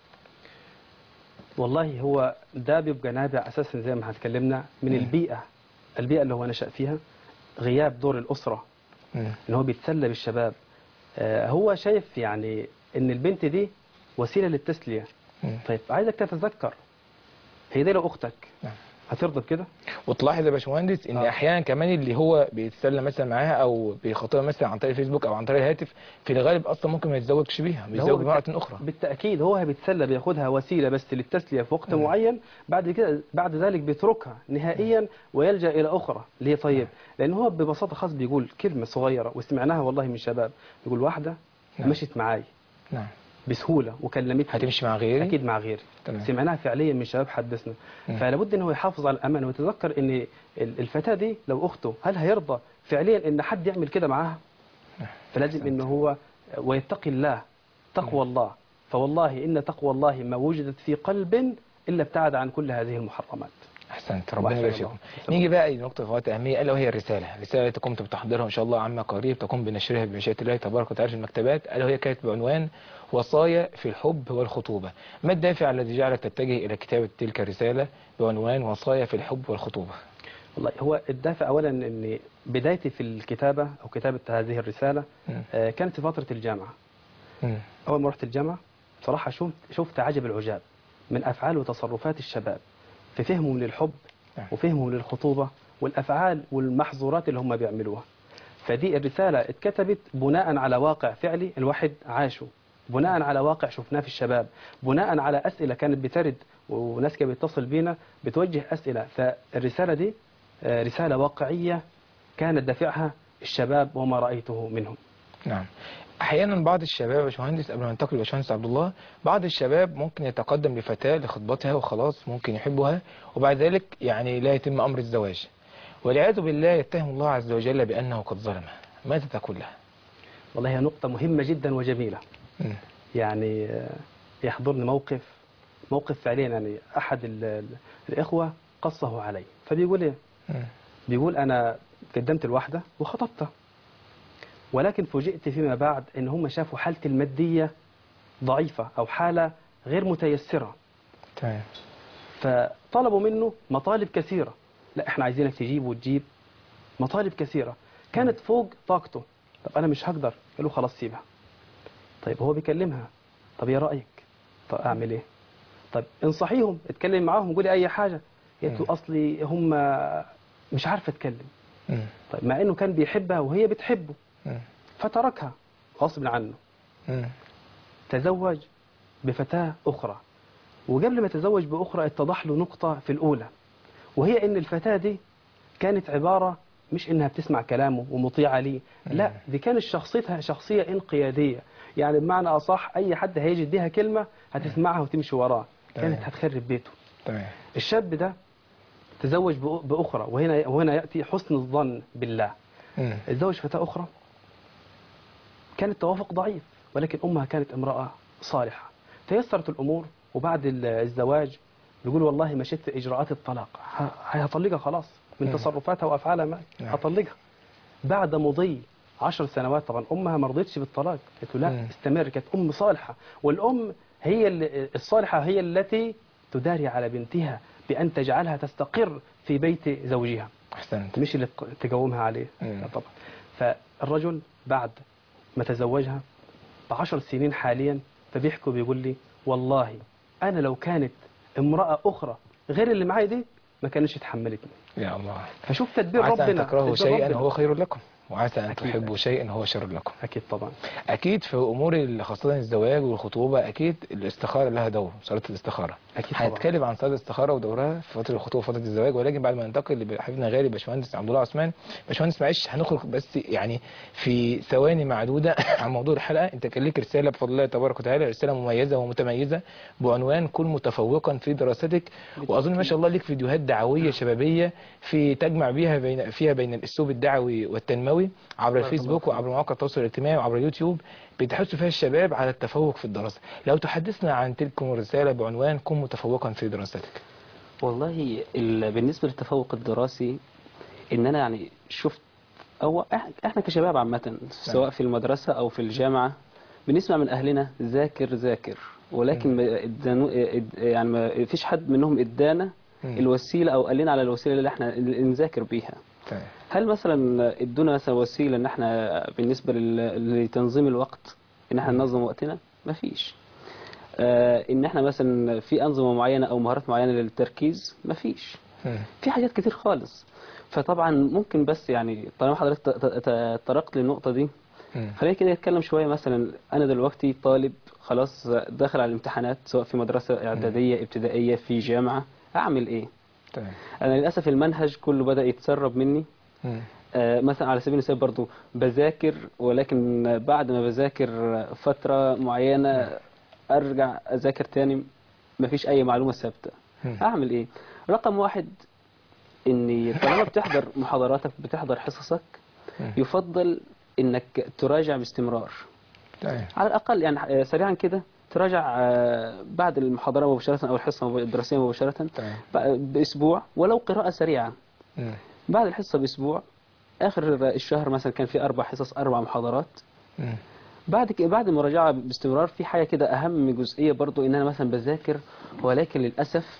والله هو ده بيبقى نابع اساسا زي ما هتكلمنا من البيئة اللي هو نشأ فيها، غياب دور الأسرة ان هو بيتسلى بالشباب. هو شايف يعني ان البنت دي وسيلة للتسلية. طيب عايزك تتذكر، هي دي لو اختك هترضى بكده؟ وتلاحظ يا باشمهندس ان احيانا كمان اللي هو بيتسلى مثلا معاها او بيخاطبها مثلا عن طريق الفيسبوك او عن طريق الهاتف، في الغالب اصلا ممكن ما يتزوجش بيها، بيتزوج بامرأة اخرى. بالتاكيد هو بيتسلى، بياخدها وسيله بس للتسليه في وقت معين، بعد ذلك بيتركها نهائيا ويلجا الى اخرى. ليه؟ طيب لان هو ببساطه خاص بيقول كلمه صغيره وسمعناها والله من شباب، بيقول واحده مشيت معاي بسهوله وكلمتني، هتمشي مع غيري؟ اكيد مع غيري. سمعناها فعليا من شباب حدثنا. فلابد ان هو يحافظ على الامان ويتذكر ان الفتاه دي لو اخته، هل هيرضى فعليا ان حد يعمل كده معاها؟ فلازم ان هو ويتقي الله، تقوى الله. فوالله ان تقوى الله ما وجدت في قلب الا ابتعد عن كل هذه المحرمات. احسنت، ربنا يبارك فيكم. نيجي بقى لنقطه غايه اهميه الا وهي الرساله التي قمت بتحضيرها ان شاء الله عما قريب تقوم بنشرها بمشيئه الله تبارك وتعالى في المكتبات، الا وهي كانت بعنوان وصايا في الحب والخطوبه. ما الدافع الذي جعلك تتجه الى كتابه تلك الرساله بعنوان وصايا في الحب والخطوبه؟ والله هو الدافع اولا ان بدايتي في الكتابه او كتابه هذه الرساله كانت في فتره الجامعه. اول ما رحت الجامعه بصراحه شفت عجب العجاب من افعال وتصرفات الشباب في فهمهم للحب وفهمهم للخطوبه والافعال والمحظورات اللي هم بيعملوها. فدي الرساله اتكتبت بناء على واقع فعلي الواحد عاشه بناء على واقع شفناه في الشباب، بناء على أسئلة كانت بترد وناس كانت بتتصل بينا بتوجه أسئلة. فالرسالة دي رسالة واقعية كانت دافعها الشباب وما رأيته منهم. نعم. احيانا بعض الشباب يا باشمهندس، قبل ما ننتقل لباشمهندس عبد الله، بعض الشباب ممكن يتقدم لفتاة لخطبتها وخلاص ممكن يحبها، وبعد ذلك يعني لا يتم امر الزواج، والعياذ بالله يتهم الله عز وجل بانه قد ظلمها. ماذا تقول لها؟ والله هي نقطة مهمة جدا وجميلة. يعني يحضرني موقف فعليا، يعني أحد الإخوة قصه علي، فبيقول إيه؟ بيقول أنا قدمت الواحدة وخطبتها، ولكن فوجئت فيما بعد إن هم شافوا حالتي المادية ضعيفة أو حالة غير متيسرة. تمام. فطلبوا منه مطالب كثيرة، لا إحنا عايزينك تجيب وتجيب، مطالب كثيرة كانت فوق طاقته. طب أنا مش هقدر، قال له خلاص سيبها. طيب هو بيكلمها، طب يا رأيك، طب أعمل إيه؟ طب انصحيهم، اتكلم معاهم، قولي أي حاجة. قالت له أصلي هم مش عارفة أتكلم. طيب مع إنه كان بيحبها وهي بتحبه، فتركها غصب عنه. تزوج بفتاة أخرى، وقبل ما يتزوج بأخرى اتضح له نقطة في الأولى، وهي إن الفتاة دي كانت عبارة مش إنها بتسمع كلامه ومطيعة ليه، لا دي كانت شخصيتها شخصية انقيادية. يعني بمعنى أصح أي حد هيجي يديها كلمة هتسمعها وتمشي وراه، كانت هتخرب بيته. الشاب ده تزوج بأخرى، وهنا يأتي حسن الظن بالله. تزوج فتاة أخرى كان التوافق ضعيف، ولكن أمها كانت امرأة صالحة، تيسرت الأمور. وبعد الزواج بيقول والله مشيت في إجراءات الطلاق، هطلقها خلاص من تصرفاتها وأفعالها معي، هطلقها. بعد مضي 10 سنوات طبعا أمها ما رضيتش بالطلاق، قالت له لا استمر. كانت أم صالحة، والأم هي الصالحة هي التي تداري على بنتها بأن تجعلها تستقر في بيت زوجها. أحسنت. مش اللي تقومها عليه. لا طبعا. فالرجل بعد ما تزوجها ب10 سنين حاليا، فبيحكي بيقول لي والله أنا لو كانت امرأة أخرى غير اللي معايا دي ما كانش اتحملتني. يا الله. فشوف تدبير ربنا. عسى أن تكرهوا شيئا ربنا هو خير لكم، وعسى أن أكيد. تحبوا شيئا هو شر لكم. أكيد طبعا. أكيد في أمور خاصة الزواج والخطوبة أكيد الاستخارة لها دور، صلاة الاستخارة. أكيد طبعا. هنتكلم عن صلاة الاستخارة ودورها في فترة الخطوبة وفترة الزواج، ولكن بعد ما ننتقل لحبيبنا غالي باشمهندس عبد الله عثمان. باشمهندس معلش هنخرج بس يعني في ثواني معدودة عن موضوع الحلقة. أنت كان لك رسالة بفضل الله تبارك وتعالى، رسالة مميزة ومتميزة بعنوان كن متفوقا في دراستك، وأظن ما شاء الله لك فيديوهات دعوية شبابية في تجمع فيها بين الأسلوب الدعوي والتنموي عبر الفيسبوك وعبر مواقع التواصل الاجتماعي وعبر اليوتيوب، بتحث فيها الشباب على التفوق في الدراسة. لو تحدثنا عن تلك الرسالة بعنوان كن متفوقا في دراستك. والله بالنسبة للتفوق الدراسي، ان انا يعني شفت او احنا كشباب عامة سواء في المدرسة او في الجامعة بنسمع من اهلنا ذاكر، ولكن يعني ما فيش حد منهم ادانا الوسيلة او قال لنا على الوسيلة اللي احنا نذاكر بيها. هل مثلا ادونا مثلا وسيلة ان احنا بالنسبة لتنظيم الوقت ان احنا ننظم وقتنا؟ مفيش. ان احنا مثلا في انظمة معينة او مهارات معينة للتركيز؟ مفيش. في حاجات كتير خالص. فطبعا ممكن بس يعني طالما حضرتك طرقت للنقطة دي، خلينا كده نتكلم شوية. مثلا انا دلوقتي طالب خلاص داخل على الامتحانات، سواء في مدرسة اعدادية ابتدائية في جامعة، اعمل ايه؟ انا للاسف المنهج كله بدأ يتسرب مني. مثلا على سبيل المثال برضو بذاكر، ولكن بعد ما بذاكر فترة معينة ارجع اذاكر تاني، مفيش اي معلومة ثابتة. اعمل ايه؟ رقم واحد، اني طالما بتحضر محاضراتك بتحضر حصصك، يفضل انك تراجع باستمرار. على الاقل يعني سريعا كده تراجع بعد المحاضرة مباشرة او الحصة الدراسية مباشرة باسبوع، ولو قراءة سريعة. بعد الحصة باسبوع، اخر الشهر مثلا كان في 4 حصص 4 محاضرات. بعد المراجعة باستمرار، في حاجة كده أهم جزئية برضو، إن أنا مثلا بذاكر ولكن للأسف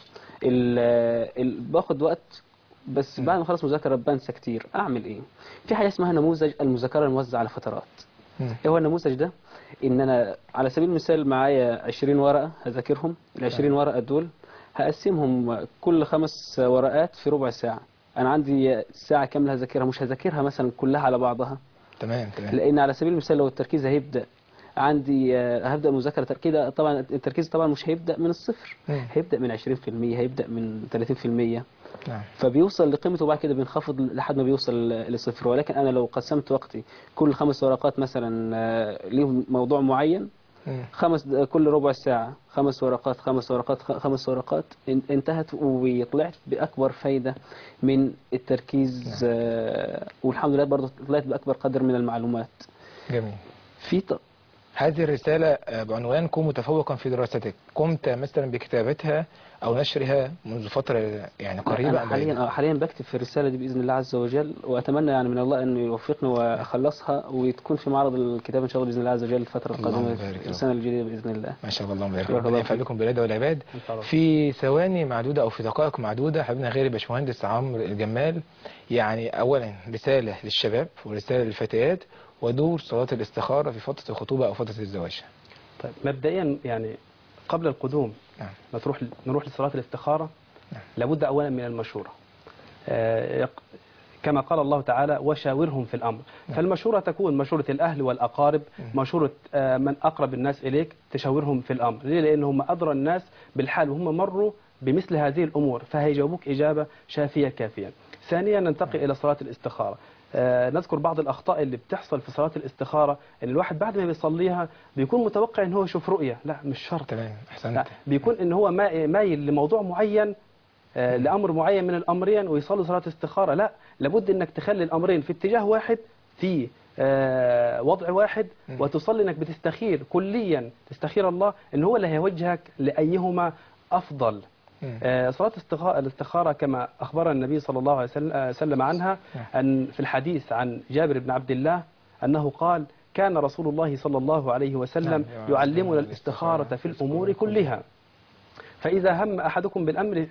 باخد وقت، بس بعد ما خلص مذاكرة بنسى كتير. أعمل إيه؟ في حاجة اسمها نموذج المذاكرة الموزع على فترات. إيه هو النموذج ده؟ إن أنا على سبيل المثال معايا 20 ورقة هذاكرهم، ال20 ورقة دول هقسمهم كل 5 ورقات في ربع ساعة. أنا عندي ساعة كاملة هذاكرها، مش هذاكرها مثلا كلها على بعضها. تمام. لأن على سبيل المثال لو التركيز هيبدأ عندي هبدأ مذاكرة كده. طبعا التركيز طبعا مش هيبدأ من الصفر، هيبدأ من 20%، هيبدأ من 30%. نعم. فبيوصل لقيمته وبعد كده بينخفض لحد ما بيوصل لصفر. ولكن أنا لو قسمت وقتي كل 5 ورقات مثلا ليهم موضوع معين، كل ربع ساعة 5 ورقات 5 ورقات 5 ورقات، انتهت وطلعت بأكبر فايدة من التركيز. والحمد لله برضه طلعت بأكبر قدر من المعلومات. جميل. في هذه الرسالة بعنوان كن متفوقا في دراستك، قمت مثلا بكتابتها أو نشرها منذ فترة يعني قريبة؟ أنا حاليا بكتب في الرسالة دي بإذن الله عز وجل، وأتمنى يعني من الله أن يوفقني وأخلصها وتكون في معرض الكتاب إن شاء الله بإذن الله عز وجل الفترة القادمة السنة الجديدة بإذن الله. ما شاء الله، اللهم بارك. ربنا ينفع لكم بالعباد والعباد. في ثواني معدودة أو في دقائق معدودة حبيبنا غير باشمهندس عمرو الجمال، يعني أولا رسالة للشباب ورسالة للفتيات ودور صلاة الاستخارة في فترة الخطوبة أو فترة الزواج. طيب مبدئيا يعني قبل القدوم نروح لصلاة الاستخارة. لابد أولا من المشورة، كما قال الله تعالى وشاورهم في الأمر. فالمشورة تكون مشورة الأهل والأقارب، مشورة من أقرب الناس إليك، تشاورهم في الأمر. ليه؟ لأنهم أدرى الناس بالحال وهم مروا بمثل هذه الأمور، فهيجاوبوك إجابة شافية كافية. ثانيا ننتقل إلى صلاة الاستخارة. نذكر بعض الأخطاء اللي بتحصل في صلاة الاستخارة، إن الواحد بعد ما بيصليها بيكون متوقع إن هو يشوف رؤية. لا، مش شرط. تمام، أحسنت. لا، بيكون إن هو مايل لموضوع معين، لأمر معين من الأمرين ويصلي صلاة استخارة. لا، لابد إنك تخلي الأمرين في اتجاه واحد، في وضع واحد، وتصلي إنك بتستخير كليا، تستخير الله إن هو اللي هيوجهك لأيهما أفضل. صلاة الاستخارة كما أخبر النبي صلى الله عليه وسلم عنها، أن في الحديث عن جابر بن عبد الله أنه قال كان رسول الله صلى الله عليه وسلم يعلمنا الاستخارة في الأمور كلها، فإذا هم أحدكم بالأمر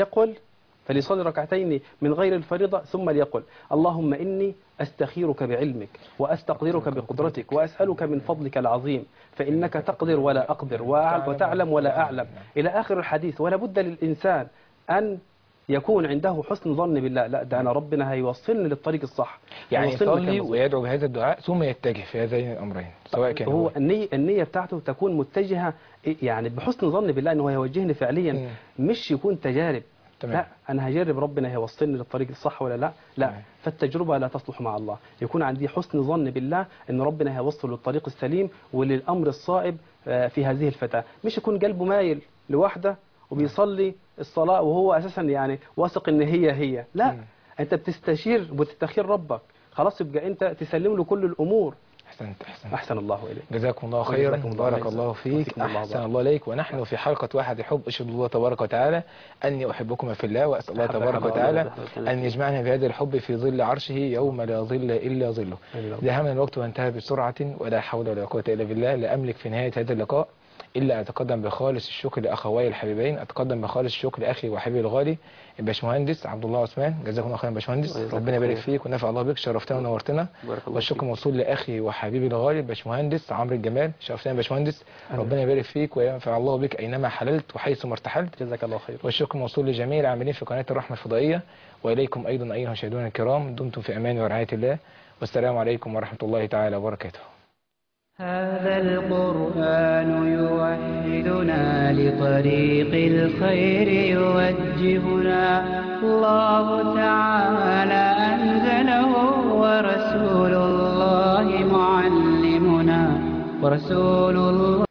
فليصلي ركعتين من غير الفريضة ثم ليقل اللهم إني أستخيرك بعلمك وأستقدرك بقدرتك وأسألك من فضلك العظيم فإنك تقدر ولا أقدر وتعلم ولا أعلم، إلى آخر الحديث. ولا بد للإنسان أن يكون عنده حسن ظن بالله. لا، ده أنا ربنا هيوصلني للطريق الصح، يعني يصلي ويدعو بهذا الدعاء ثم يتجه في هذين الأمرين، سواء كان هو النية بتاعته تكون متجهة يعني بحسن ظن بالله أنه هيوجهني فعليا، مش يكون تجارب. تمام. لا، أنا هجرب ربنا هيوصلني للطريق الصح ولا لا. لا، فالتجربة لا تصلح مع الله. يكون عندي حسن ظن بالله أن ربنا هيوصل للطريق السليم وللأمر الصائب في هذه الفتاة. مش يكون قلبه مايل لوحده وبيصلي الصلاة وهو أساسا يعني واثق أن هي لا. أنت بتستشير وتستخير ربك، خلاص يبقى أنت تسلم له كل الأمور. أحسن الله إليك. جزاكم الله خيرا، بارك الله فيك، أحسن الله إليك. ونحن في حلقة واحد حب، أشهد الله تبارك وتعالى أني أحبكم في الله، وأسأل الله تبارك وتعالى أن يجمعنا بهذا الحب في ظل عرشه يوم لا ظل إلا ظله. ذهبنا الوقت وانتهى بسرعة، ولا حول ولا قوة إلا بالله. لا أملك في نهاية هذا اللقاء إلا أتقدم بخالص الشكر لأخوي الحبيبين، أتقدم بخالص الشكر لأخي وحبيبي الغالي الباشمهندس عبد الله عثمان. جزاكم الله خيرا باشمهندس، ربنا يبارك فيك ونفع الله بك، شرفتنا ونورتنا. والشكر موصول لأخي وحبيبي الغالي الباشمهندس عمرو الجمال، شرفتنا باشمهندس، ربنا يبارك فيك وينفع الله بك أينما حللت وحيث ما ارتحلت. جزاك الله خير. والشكر موصول لجميع العاملين في قناة الرحمة الفضائية، وإليكم أيضا أيها المشاهدون الكرام، دمتم في أمان ورعاية الله، والسلام عليكم ورحمة الله تعالى وبركاته. هذا القرآن يوحدنا لطريق الخير يوجهنا، الله تعالى أنزله ورسول الله معلمنا، ورسول الله